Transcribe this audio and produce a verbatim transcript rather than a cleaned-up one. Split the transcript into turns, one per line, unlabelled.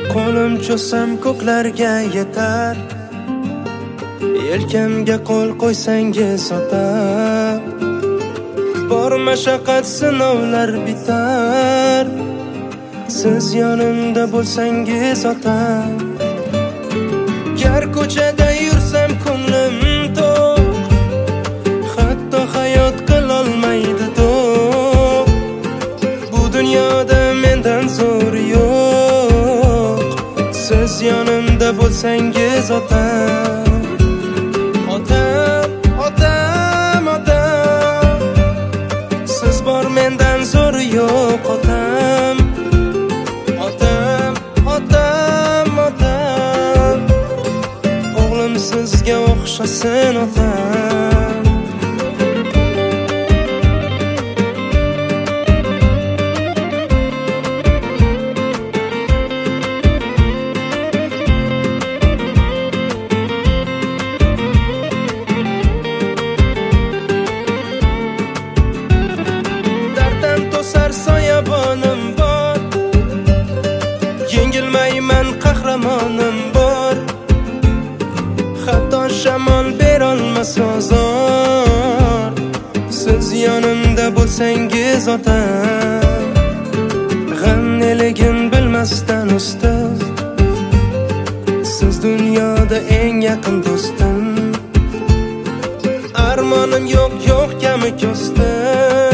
Qo'lim cho'sam ko'klarga yetar, yelkamga qo'l qo'ysangiz otam. Bor mashaqqat sinovlar bitar, siz yonimda bo'lsangiz otam. Gar ko'chada yursam ko'nglim to'q, hatto hayot qilolmaydi to'q. Bu dunyoda mendan zo'r yo'q, siz yonimda bo'lsangiz otam. Otam, otam, otam, siz bor mendan zo'r yo'q otam. Otam, otam, otam, o'g'lim sizga o'xshasin otam. Soyabonim bor, yengilmayman qahramonim bor. Hatto shamol berolmas ozor, siz yonimda bo'lsangiz otam. G'am neligin bilmasdan o'sdim, siz dunyoda eng yaqin do'stim. Armonim yo'q yo'q kami ko'stim,